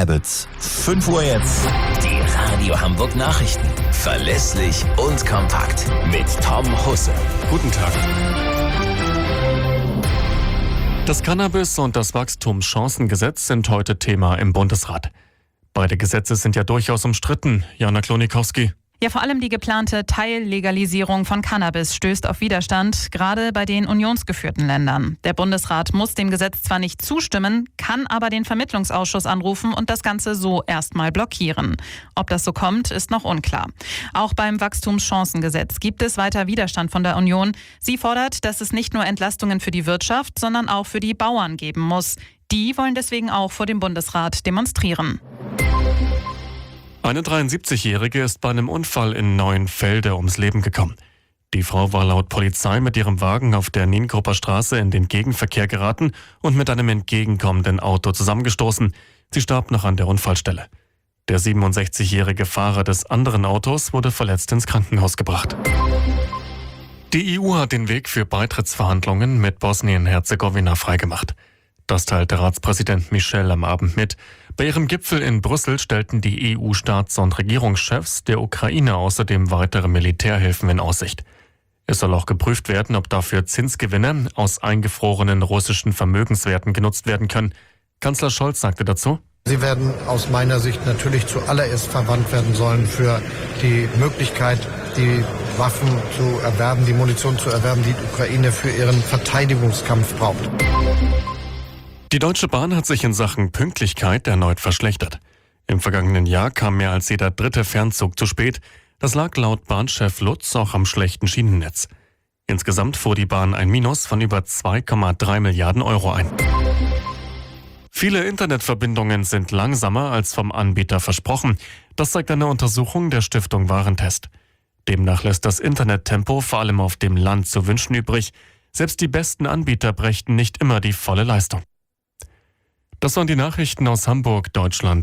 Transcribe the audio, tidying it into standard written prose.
Habits. 5 Uhr jetzt. Die Radio Hamburg Nachrichten. Verlässlich und kompakt. Mit Tom Husse. Guten Tag. Das Cannabis- und das Wachstumschancengesetz sind heute Thema im Bundesrat. Beide Gesetze sind ja durchaus umstritten. Jana Klonikowski. Ja, vor allem die geplante Teillegalisierung von Cannabis stößt auf Widerstand, gerade bei den unionsgeführten Ländern. Der Bundesrat muss dem Gesetz zwar nicht zustimmen, kann aber den Vermittlungsausschuss anrufen und das Ganze so erstmal blockieren. Ob das so kommt, ist noch unklar. Auch beim Wachstumschancengesetz gibt es weiter Widerstand von der Union. Sie fordert, dass es nicht nur Entlastungen für die Wirtschaft, sondern auch für die Bauern geben muss. Die wollen deswegen auch vor dem Bundesrat demonstrieren. Eine 73-Jährige ist bei einem Unfall in Neuenfelde ums Leben gekommen. Die Frau war laut Polizei mit ihrem Wagen auf der Niengrupper Straße in den Gegenverkehr geraten und mit einem entgegenkommenden Auto zusammengestoßen. Sie starb noch an der Unfallstelle. Der 67-jährige Fahrer des anderen Autos wurde verletzt ins Krankenhaus gebracht. Die EU hat den Weg für Beitrittsverhandlungen mit Bosnien-Herzegowina freigemacht. Das teilte Ratspräsident Michel am Abend mit. Bei ihrem Gipfel in Brüssel stellten die EU-Staats- und Regierungschefs der Ukraine außerdem weitere Militärhilfen in Aussicht. Es soll auch geprüft werden, ob dafür Zinsgewinne aus eingefrorenen russischen Vermögenswerten genutzt werden können. Kanzler Scholz sagte dazu: Sie werden aus meiner Sicht natürlich zuallererst verwandt werden sollen für die Möglichkeit, die Waffen zu erwerben, die Munition zu erwerben, die die Ukraine für ihren Verteidigungskampf braucht. Die Deutsche Bahn hat sich in Sachen Pünktlichkeit erneut verschlechtert. Im vergangenen Jahr kam mehr als jeder dritte Fernzug zu spät. Das lag laut Bahnchef Lutz auch am schlechten Schienennetz. Insgesamt fuhr die Bahn ein Minus von über 2,3 Milliarden Euro ein. Viele Internetverbindungen sind langsamer als vom Anbieter versprochen. Das zeigt eine Untersuchung der Stiftung Warentest. Demnach lässt das Internettempo vor allem auf dem Land zu wünschen übrig. Selbst die besten Anbieter brächten nicht immer die volle Leistung. Das waren die Nachrichten aus Hamburg, Deutschland.